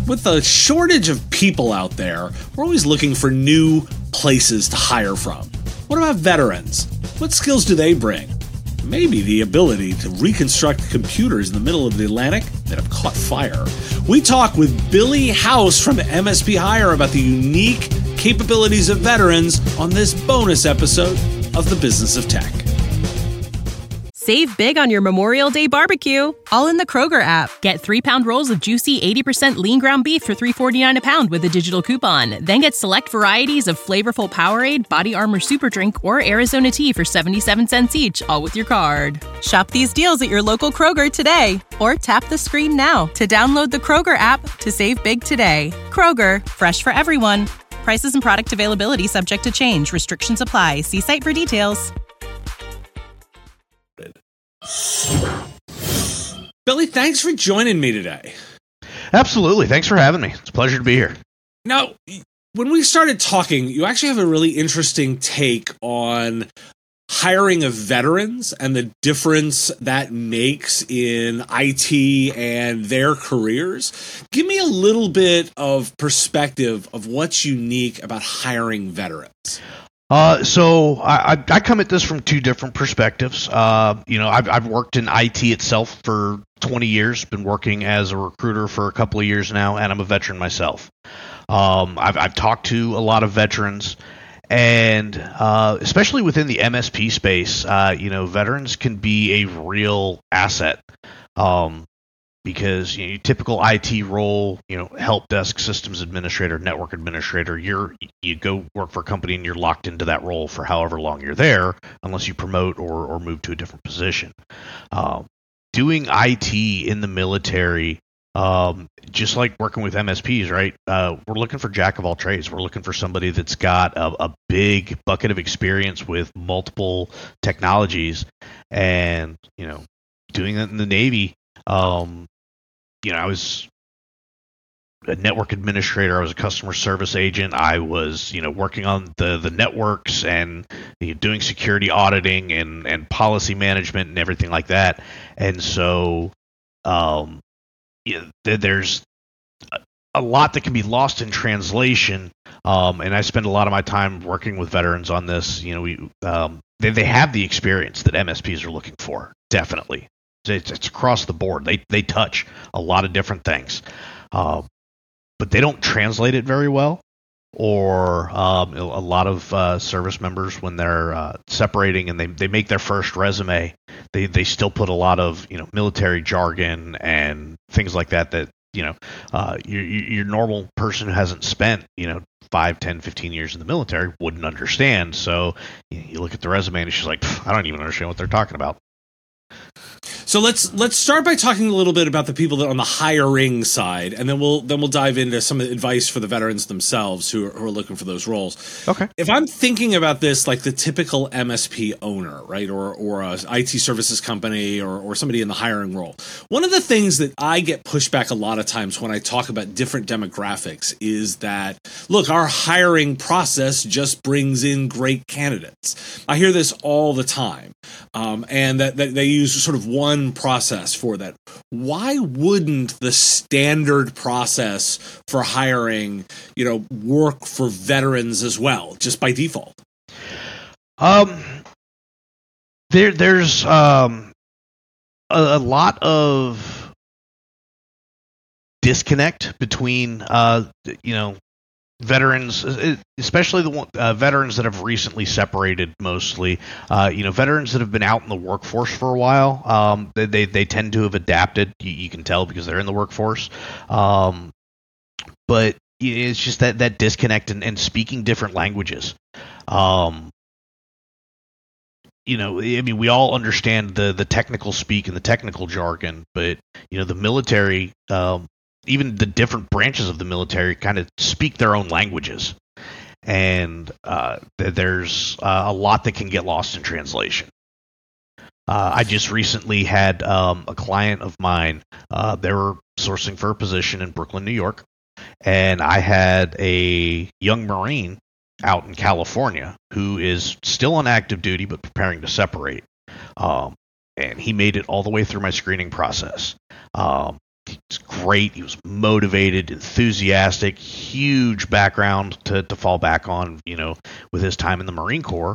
With a shortage of people out there, we're always looking for new places to hire from. What about veterans? What skills do they bring? Maybe the ability to reconstruct computers in the middle of the Atlantic that have caught fire. We talk with Billy House from MSP Hire about the unique capabilities of veterans on this bonus episode of The Business of Tech. Save big on your Memorial Day barbecue, all in the Kroger app. Get 3-pound rolls of juicy 80% lean ground beef for $3.49 a pound with a digital coupon. Then get select varieties of flavorful Powerade, Body Armor Super Drink, or Arizona tea for 77 cents each, all with your card. Shop these deals at your local Kroger today, or tap the screen now to download the Kroger app to save big today. Kroger, fresh for everyone. Prices and product availability subject to change. Restrictions apply. See site for details. Billy, thanks for joining me today. Absolutely. Thanks for having me. It's a pleasure to be here. Now, when we started talking, you actually have a really interesting take on hiring of veterans and the difference that makes in IT and their careers. Give me a little bit of perspective of what's unique about hiring veterans. So I come at this from two different perspectives. I've worked in IT itself for 20 years, been working as a recruiter for a couple of years now, and I'm a veteran myself. I've talked to a lot of veterans, and especially within the MSP space, veterans can be a real asset. Because your typical IT role, help desk, systems administrator, network administrator, you go work for a company and you're locked into that role for however long you're there, unless you promote or move to a different position. Doing IT in the military, just like working with MSPs, right? We're looking for jack of all trades. We're looking for somebody that's got a big bucket of experience with multiple technologies, and doing that in the Navy. I was a network administrator. I was a customer service agent. I was, working on the networks and doing security auditing and policy management and everything like that. And so, there's a lot that can be lost in translation. And I spend a lot of my time working with veterans on this. They have the experience that MSPs are looking for, definitely. It's across the board. They touch a lot of different things, but they don't translate it very well. Or a lot of service members, when they're separating and they make their first resume, they still put a lot of military jargon and things like that your normal person who hasn't spent 5, 10, 15 years in the military wouldn't understand. So you look at the resume and she's like, I don't even understand what they're talking about. So let's start by talking a little bit about the people that are on the hiring side, and then we'll dive into some advice for the veterans themselves who are looking for those roles. Okay. If I'm thinking about this like the typical MSP owner, right, or a IT services company or somebody in the hiring role, one of the things that I get pushback a lot of times when I talk about different demographics is that, look, our hiring process just brings in great candidates. I hear this all the time, and that they use sort of one process for that. Why wouldn't the standard process for hiring, work for veterans as well, just by default? There's a lot of disconnect between veterans, especially the veterans that have recently separated mostly. Veterans that have been out in the workforce for a while, they tend to have adapted. You can tell because they're in the workforce. But it's just that disconnect and speaking different languages. We all understand the technical speak and the technical jargon, but the military, even the different branches of the military kind of speak their own languages. And there's a lot that can get lost in translation. I just recently had a client of mine. They were sourcing for a position in Brooklyn, New York, and I had a young Marine out in California who is still on active duty but preparing to separate. And he made it all the way through my screening process. He's a great. He was motivated, enthusiastic, huge background to fall back on, with his time in the Marine Corps.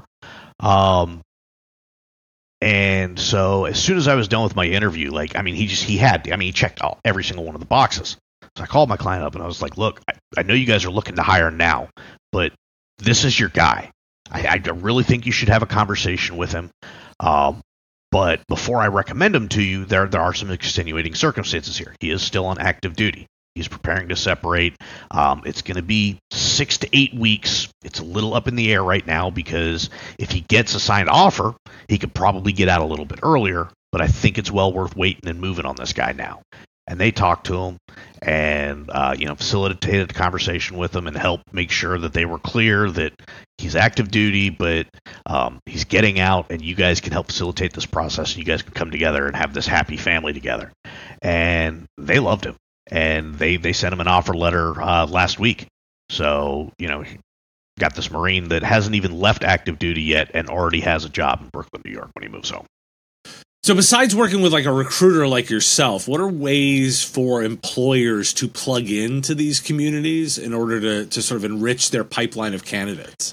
And so as soon as I was done with my interview, he checked every single one of the boxes. So I called my client up and I was like, look, I know you guys are looking to hire now, but this is your guy. I really think you should have a conversation with him. But before I recommend him to you, there are some extenuating circumstances here. He is still on active duty. He's preparing to separate. It's going to be 6 to 8 weeks. It's a little up in the air right now because if he gets a signed offer, he could probably get out a little bit earlier. But I think it's well worth waiting and moving on this guy now. And they talked to him and, facilitated a conversation with him and helped make sure that they were clear that he's active duty, but he's getting out, and you guys can help facilitate this process. And you guys can come together and have this happy family together. And they loved him. And they sent him an offer letter last week. So, got this Marine that hasn't even left active duty yet and already has a job in Brooklyn, New York when he moves home. So besides working with like a recruiter like yourself, what are ways for employers to plug into these communities in order to sort of enrich their pipeline of candidates?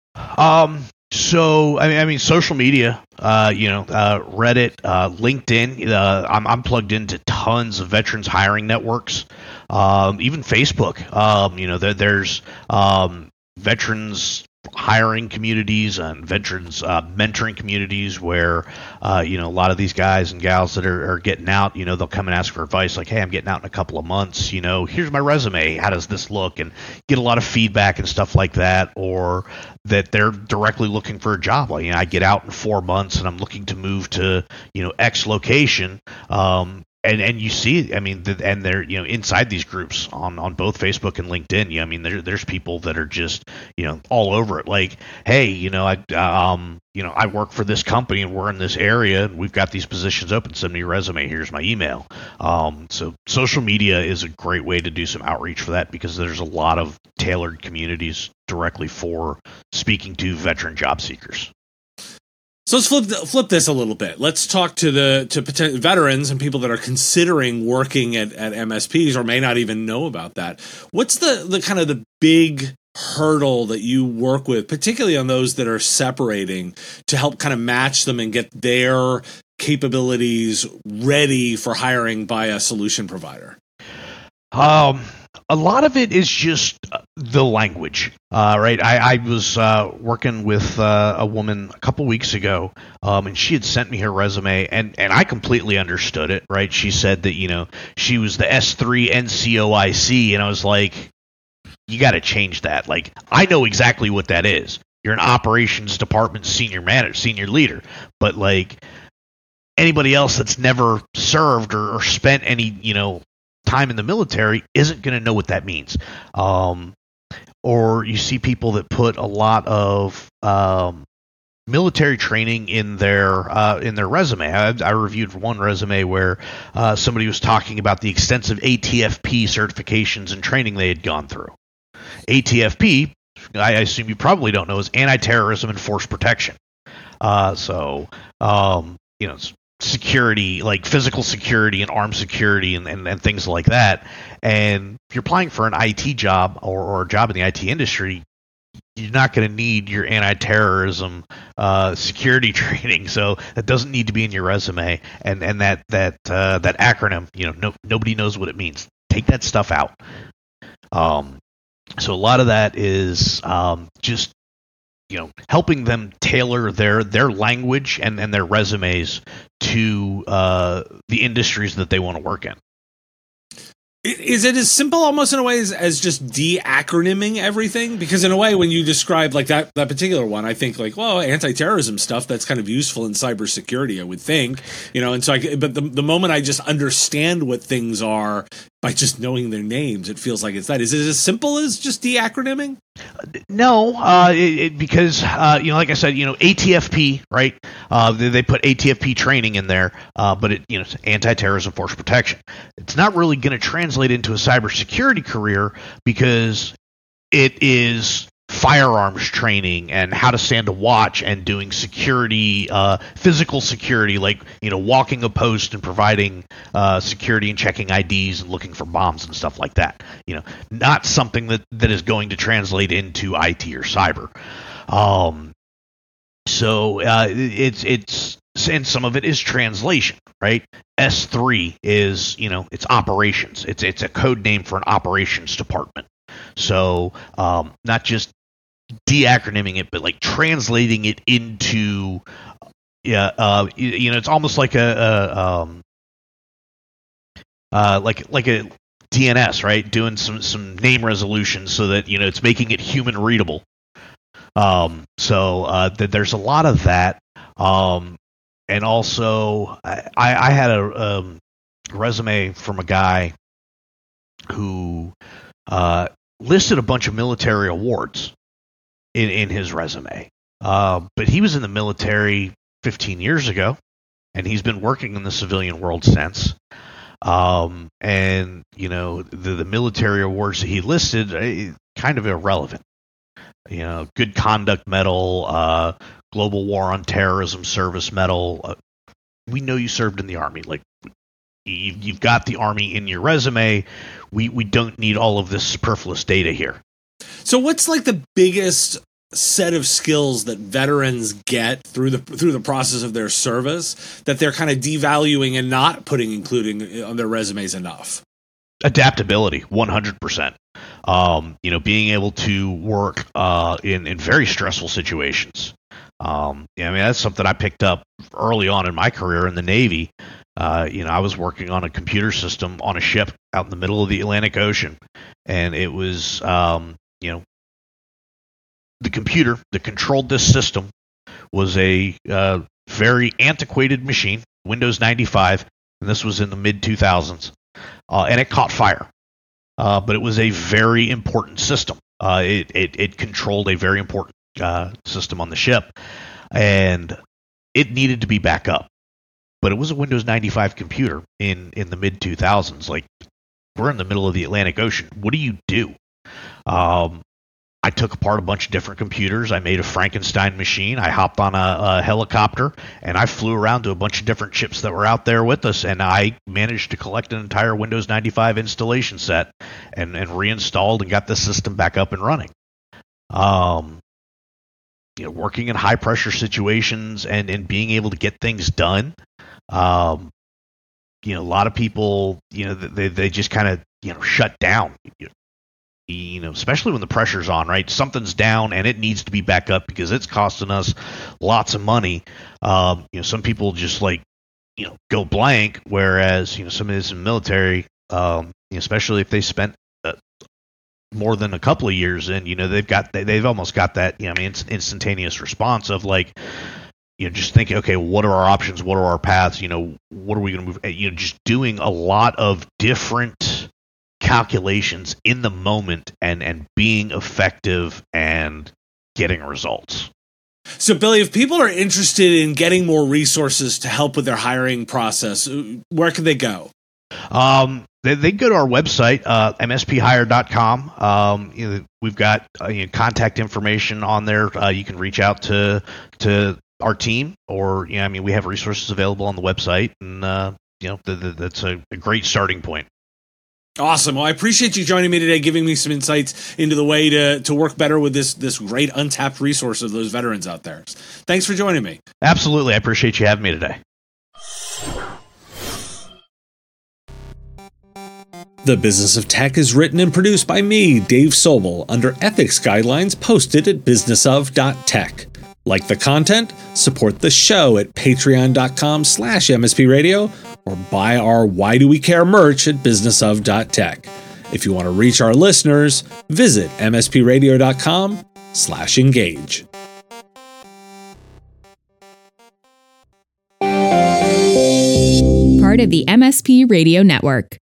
So social media, Reddit, LinkedIn. I'm plugged into tons of veterans hiring networks, even Facebook. There's veterans hiring communities and veterans mentoring communities where a lot of these guys and gals that are getting out, they'll come and ask for advice like, hey, I'm getting out in a couple of months, here's my resume, how does this look, and get a lot of feedback and stuff like that. Or that they're directly looking for a job, like, I get out in 4 months and I'm looking to move to X location. And you see, and they're, inside these groups on both Facebook and LinkedIn, there's people that are just, all over it. Like, hey, I work for this company and we're in this area and we've got these positions open. Send me your resume. Here's my email. So social media is a great way to do some outreach for that because there's a lot of tailored communities directly for speaking to veteran job seekers. So let's flip this a little bit. Let's talk to potential veterans and people that are considering working at MSPs or may not even know about that. What's the kind of the big hurdle that you work with, particularly on those that are separating, to help kind of match them and get their capabilities ready for hiring by a solution provider? A lot of it is just the language, right? I was working with a woman a couple weeks ago, and she had sent me her resume, and I completely understood it, right? She said that, she was the S3 NCOIC, and I was like, you got to change that. Like, I know exactly what that is. You're an operations department senior manager, senior leader, but like anybody else that's never served or spent any, time in the military isn't going to know what that means. Or you see people that put a lot of military training in their resume. I reviewed one resume where somebody was talking about the extensive ATFP certifications and training they had gone through. ATFP, I assume you probably don't know, is anti-terrorism and force protection. It's security, like physical security and armed security and things like that. And if you're applying for an IT job or a job in the IT industry, you're not going to need your anti-terrorism security training, so that doesn't need to be in your resume. And that acronym, nobody knows what it means. Take that stuff out. So a lot of that is just helping them tailor their language and their resumes to the industries that they want to work in. Is it as simple almost in a way as just de-acronyming everything? Because in a way, when you describe like that particular one, I think like, well, anti-terrorism stuff, that's kind of useful in cybersecurity, I would think, and so but the moment I just understand what things are by just knowing their names, it feels like it's that. Is it as simple as just de-acronyming? No, because like I said, ATFP, right? They put ATFP training in there, but it's anti-terrorism force protection. It's not really going to translate into a cybersecurity career because it is firearms training and how to stand a watch and doing security, physical security, like, walking a post and providing security and checking IDs and looking for bombs and stuff like that. Not something that is going to translate into IT or cyber. So it's and some of it is translation, right? S3 is, it's operations. It's a code name for an operations department. So not just de-acronyming it, but like translating it into, it's almost like a DNS, right? Doing some name resolution so that it's making it human readable. So there's a lot of that. And also, I had a resume from a guy who listed a bunch of military awards in his resume. But he was in the military 15 years ago, and he's been working in the civilian world since. And the military awards that he listed, kind of irrelevant. Good Conduct Medal, Global War on Terrorism Service Medal. We know you served in the Army. Like, you've got the Army in your resume. We don't need all of this superfluous data here. So what's like the biggest set of skills that veterans get through the process of their service that they're kind of devaluing and not including on their resumes enough? Adaptability, 100%. Being able to work in very stressful situations. That's something I picked up early on in my career in the Navy. I was working on a computer system on a ship out in the middle of the Atlantic Ocean, and it was, the computer that controlled this system was a very antiquated machine, Windows 95, and this was in the mid-2000s, and it caught fire. But it was a very important system. It controlled a very important system on the ship, and it needed to be back up. But it was a Windows 95 computer in the mid-2000s. Like, we're in the middle of the Atlantic Ocean. What do you do? I took apart a bunch of different computers. I made a Frankenstein machine. I hopped on a helicopter, and I flew around to a bunch of different ships that were out there with us, and I managed to collect an entire Windows 95 installation set and reinstalled and got the system back up and running. Working in high-pressure situations and being able to get things done. A lot of people, they just kind of, shut down. Especially when the pressure's on, right? Something's down and it needs to be back up because it's costing us lots of money. Some people just go blank, whereas, some of this in the military, especially if they spent more than a couple of years in, they've almost got that, it's instantaneous response of just thinking, okay, what are our options? What are our paths? What are we going to move? Just doing a lot of different calculations in the moment and being effective and getting results. So, Billy, if people are interested in getting more resources to help with their hiring process, where can they go? They go to our website, msphire.com. We've got contact information on there. You can reach out to our team, or we have resources available on the website, and that's a great starting point. Awesome. Well, I appreciate you joining me today, giving me some insights into the way to work better with this great untapped resource of those veterans out there. Thanks for joining me. Absolutely. I appreciate you having me today. The Business of Tech is written and produced by me, Dave Sobel, under ethics guidelines posted at businessof.tech. Like the content? Support the show at patreon.com/MSP Radio or buy our Why Do We Care merch at businessof.tech. If you want to reach our listeners, visit mspradio.com/engage. Part of the MSP Radio Network.